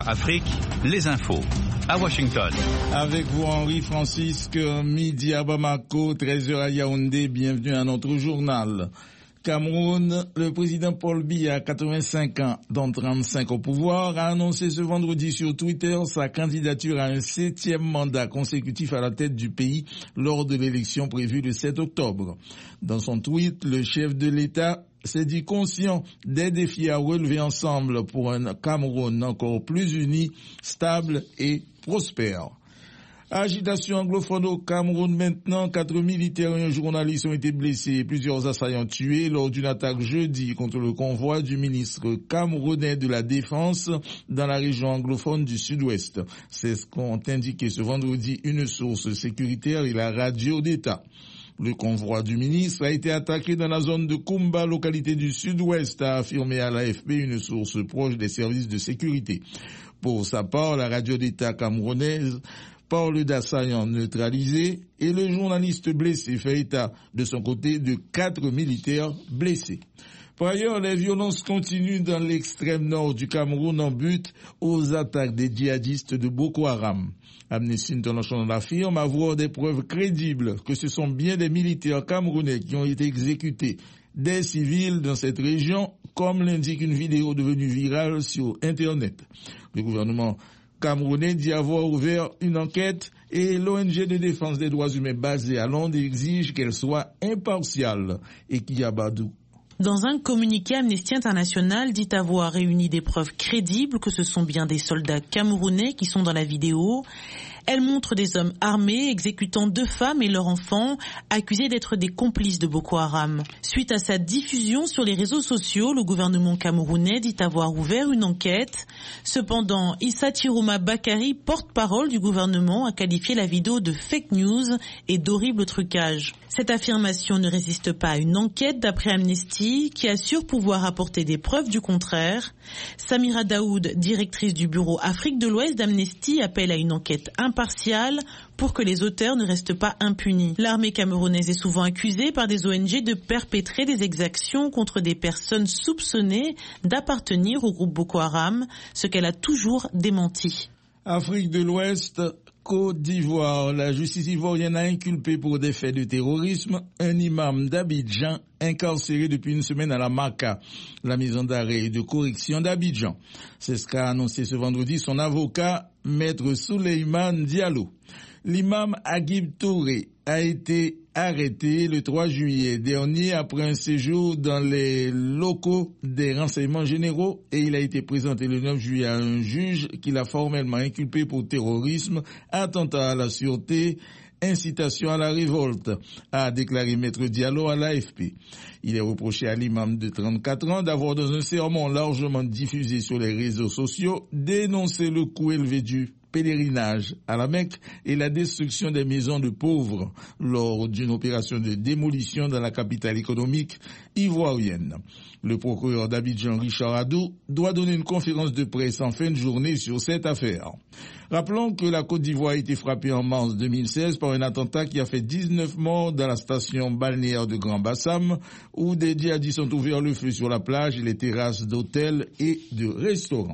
Afrique, les infos. À Washington. Avec vous, Henri-Francisque, midi à Bamako, 13h à Yaoundé. Bienvenue à notre journal. Cameroun, le président Paul Biya, 85 ans, dont 35 au pouvoir, a annoncé ce vendredi sur Twitter sa candidature à un 7e mandat consécutif à la tête du pays lors de l'élection prévue le 7 octobre. Dans son tweet, le chef de l'État s'est dit conscient des défis à relever ensemble pour un Cameroun encore plus uni, stable et prospère. Agitation anglophone au Cameroun maintenant, 4 militaires et un journaliste ont été blessés et plusieurs assaillants tués lors d'une attaque jeudi contre le convoi du ministre camerounais de la Défense dans la région anglophone du Sud-Ouest. C'est ce qu'ont indiqué ce vendredi une source sécuritaire et la radio d'État. Le convoi du ministre a été attaqué dans la zone de Kumba, localité du Sud-Ouest, a affirmé à l'AFP une source proche des services de sécurité. Pour sa part, la radio d'État camerounaise parle d'assaillants neutralisés et le journaliste blessé fait état de son côté de 4 militaires blessés. Par ailleurs, les violences continuent dans l'extrême nord du Cameroun en but aux attaques des djihadistes de Boko Haram. Amnesty International affirme avoir des preuves crédibles que ce sont bien des militaires camerounais qui ont été exécutés, des civils dans cette région, comme l'indique une vidéo devenue virale sur Internet. Le gouvernement camerounais dit avoir ouvert une enquête et l'ONG de défense des droits humains basée à Londres exige qu'elle soit impartiale. Et Kiyabadou. Dans un communiqué, Amnesty International dit avoir réuni des preuves crédibles que ce sont bien des soldats camerounais qui sont dans la vidéo. Elle montre des hommes armés exécutant 2 femmes et leurs enfants accusés d'être des complices de Boko Haram. Suite à sa diffusion sur les réseaux sociaux, le gouvernement camerounais dit avoir ouvert une enquête. Cependant, Issa Chirouma Bakari, porte-parole du gouvernement, a qualifié la vidéo de fake news et d'horrible trucage. Cette affirmation ne résiste pas à une enquête d'après Amnesty qui assure pouvoir apporter des preuves du contraire. Samira Daoud, directrice du bureau Afrique de l'Ouest d'Amnesty, appelle à une enquête impartiale pour que les auteurs ne restent pas impunis. L'armée camerounaise est souvent accusée par des ONG de perpétrer des exactions contre des personnes soupçonnées d'appartenir au groupe Boko Haram, ce qu'elle a toujours démenti. Afrique de l'Ouest, Côte d'Ivoire, la justice ivoirienne a inculpé pour des faits de terrorisme un imam d'Abidjan incarcéré depuis une semaine à la Maka, la maison d'arrêt et de correction d'Abidjan. C'est ce qu'a annoncé ce vendredi son avocat, maître Souleymane Diallo. L'imam Agib Touré a été arrêté le 3 juillet dernier après un séjour dans les locaux des renseignements généraux et il a été présenté le 9 juillet à un juge qui l'a formellement inculpé pour terrorisme, attentat à la sûreté, incitation à la révolte, a déclaré maître Diallo à l'AFP. Il est reproché à l'imam de 34 ans d'avoir, dans un sermon largement diffusé sur les réseaux sociaux, dénoncé le coût élevé du pèlerinage à la Mecque et la destruction des maisons de pauvres lors d'une opération de démolition dans la capitale économique ivoirienne. Le procureur d'Abidjan, Richard Adou, doit donner une conférence de presse en fin de journée sur cette affaire. Rappelons que la Côte d'Ivoire a été frappée en mars 2016 par un attentat qui a fait 19 morts dans la station balnéaire de Grand Bassam, où des djihadistes ont ouvert le feu sur la plage et les terrasses d'hôtels et de restaurants.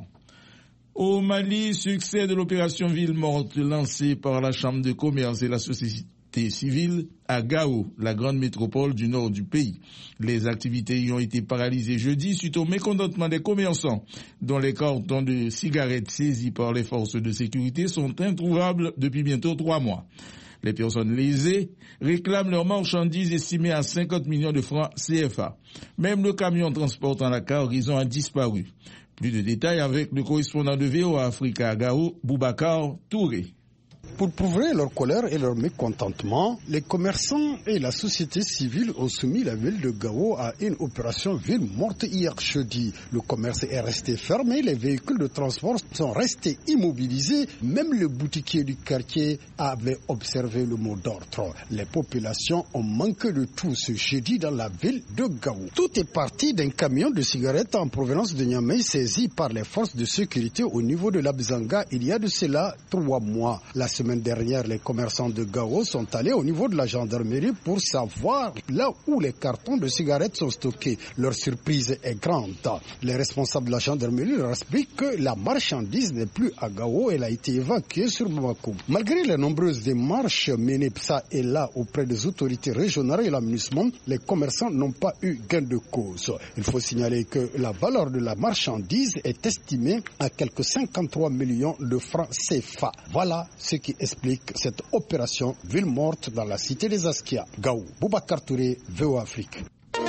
Au Mali, succès de l'opération Ville Morte lancée par la Chambre de commerce et la société civile à Gao, la grande métropole du nord du pays. Les activités y ont été paralysées jeudi suite au mécontentement des commerçants, dont les cartons de cigarettes saisis par les forces de sécurité sont introuvables depuis bientôt 3 mois. Les personnes lésées réclament leurs marchandises estimées à 50 millions de francs CFA. Même le camion transportant la cargaison a disparu. Plus de détails avec le correspondant de VOA Africa à Gao, Boubacar Touré. Pour prouver leur colère et leur mécontentement, les commerçants et la société civile ont soumis la ville de Gao à une opération ville morte hier jeudi. Le commerce est resté fermé, les véhicules de transport sont restés immobilisés. Même le boutiquier du quartier avait observé le mot d'ordre. Les populations ont manqué de tout ce jeudi dans la ville de Gao. Tout est parti d'un camion de cigarettes en provenance de Niamey saisi par les forces de sécurité au niveau de l'Abzanga il y a de cela 3 mois. La semaine semaine dernière, les commerçants de Gao sont allés au niveau de la gendarmerie pour savoir là où les cartons de cigarettes sont stockés. Leur surprise est grande. Les responsables de la gendarmerie leur expliquent que la marchandise n'est plus à Gao, elle a été évacuée sur Bamako. Malgré les nombreuses démarches menées ça et là auprès des autorités régionales et l'aménagement, les commerçants n'ont pas eu gain de cause. Il faut signaler que la valeur de la marchandise est estimée à quelques 53 millions de francs CFA. Voilà ce qui explique cette opération ville morte dans la cité des Askia. Gao, Boubacar Touré, VOA Afrique.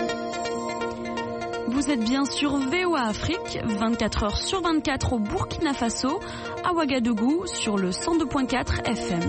Vous êtes bien sur VOA Afrique, 24 heures sur 24 au Burkina Faso, à Ouagadougou sur le 102.4 FM.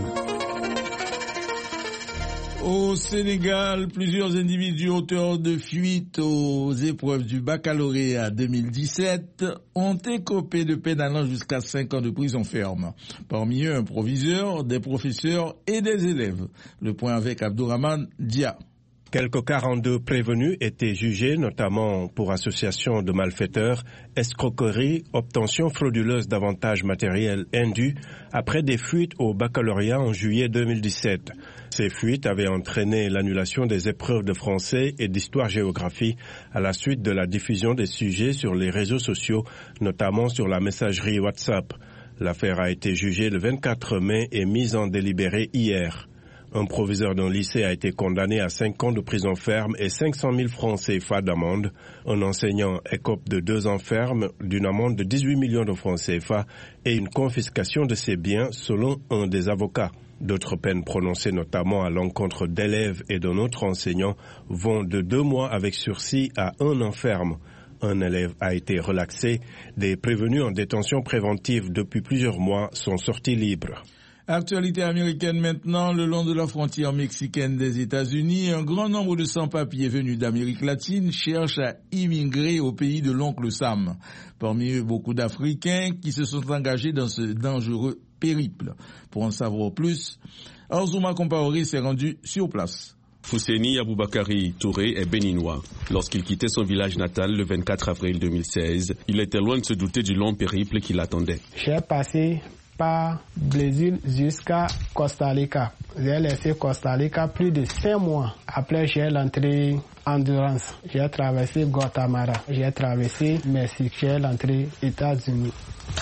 Au Sénégal, plusieurs individus auteurs de fuite aux épreuves du baccalauréat 2017 ont écopé de peine allant jusqu'à 5 ans de prison ferme. Parmi eux, un proviseur, des professeurs et des élèves. Le point avec Abdourahmane Dia. Quelques 42 prévenus étaient jugés, notamment pour association de malfaiteurs, escroquerie, obtention frauduleuse d'avantages matériels indus, après des fuites au baccalauréat en juillet 2017. Ces fuites avaient entraîné l'annulation des épreuves de français et d'histoire-géographie à la suite de la diffusion des sujets sur les réseaux sociaux, notamment sur la messagerie WhatsApp. L'affaire a été jugée le 24 mai et mise en délibéré hier. Un proviseur d'un lycée a été condamné à 5 ans de prison ferme et 500 000 francs CFA d'amende. Un enseignant écope de 2 ans ferme, d'une amende de 18 millions de francs CFA et une confiscation de ses biens selon un des avocats. D'autres peines prononcées notamment à l'encontre d'élèves et d'un autre enseignant vont de 2 mois avec sursis à 1 an ferme. Un élève a été relaxé. Des prévenus en détention préventive depuis plusieurs mois sont sortis libres. Actualité américaine maintenant, le long de la frontière mexicaine des États-Unis, un grand nombre de sans-papiers venus d'Amérique latine cherchent à immigrer au pays de l'oncle Sam. Parmi eux, beaucoup d'Africains qui se sont engagés dans ce dangereux périple. Pour en savoir plus, Arzouma Compaoré s'est rendu sur place. Fousseni Aboubakari Touré est béninois. Lorsqu'il quittait son village natal le 24 avril 2016, il était loin de se douter du long périple qui l'attendait. J'ai passé par Brésil jusqu'à Costa Rica. J'ai laissé Costa Rica plus de 5 mois. Après, j'ai l'entrée Endurance. J'ai traversé Guatemala. J'ai traversé Mexique. J'ai l'entrée États-Unis.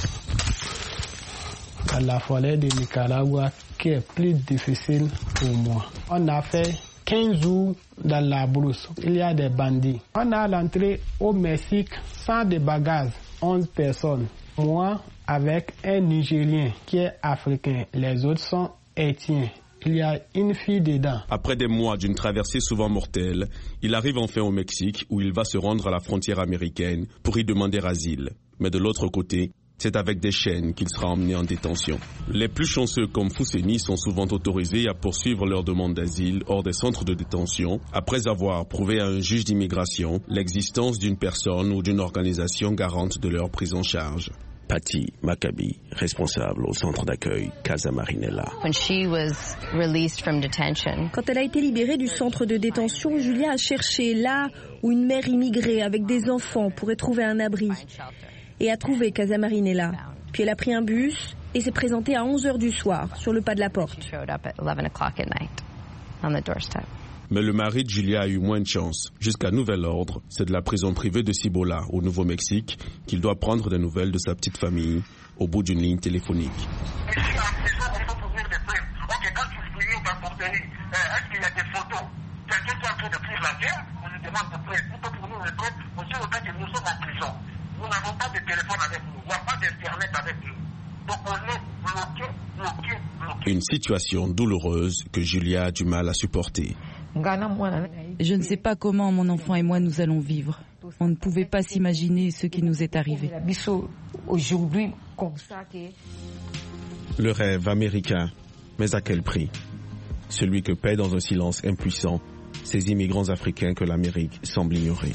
Dans la forêt de Nicaragua, qui est plus difficile pour moi. On a fait 15 jours dans la brousse. Il y a des bandits. On a l'entrée au Mexique sans de bagages. 11 personnes. Moi, avec un Nigérien qui est africain. Les autres sont haïtiens. Il y a une fille dedans. Après des mois d'une traversée souvent mortelle, il arrive enfin au Mexique où il va se rendre à la frontière américaine pour y demander asile. Mais de l'autre côté, c'est avec des chaînes qu'il sera emmené en détention. Les plus chanceux comme Fousseni sont souvent autorisés à poursuivre leur demande d'asile hors des centres de détention après avoir prouvé à un juge d'immigration l'existence d'une personne ou d'une organisation garante de leur prise en charge. Patti Maccabi, responsable au centre d'accueil Casa Marinella. Quand elle a été libérée du centre de détention, Julia a cherché là où une mère immigrée avec des enfants pourrait trouver un abri. Et a trouvé Casa Marinella. Puis elle a pris un bus et s'est présentée à 11h du soir sur le pas de la porte. Mais le mari de Julia a eu moins de chance. Jusqu'à nouvel ordre, c'est de la prison privée de Cibola, au Nouveau-Mexique, qu'il doit prendre des nouvelles de sa petite famille, au bout d'une ligne téléphonique. Nous n'avons pas de téléphone avec nous, il n'y a pas d'internet avec nous. Donc on est bloqué. Une situation douloureuse que Julia a du mal à supporter. Je ne sais pas comment mon enfant et moi nous allons vivre. On ne pouvait pas s'imaginer ce qui nous est arrivé. Le rêve américain, mais à quel prix? Celui que paient dans un silence impuissant ces immigrants africains que l'Amérique semble ignorer.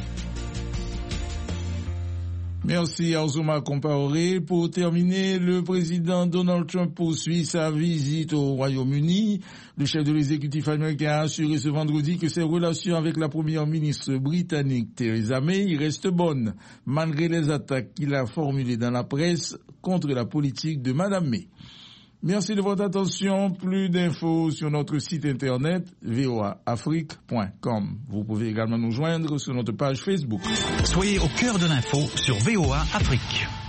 Merci Arzouma Compaoré. Pour terminer, le président Donald Trump poursuit sa visite au Royaume-Uni. Le chef de l'exécutif américain a assuré ce vendredi que ses relations avec la première ministre britannique Theresa May restent bonnes, malgré les attaques qu'il a formulées dans la presse contre la politique de Madame May. Merci de votre attention. Plus d'infos sur notre site internet voaafrique.com. Vous pouvez également nous joindre sur notre page Facebook. Soyez au cœur de l'info sur VOA Afrique.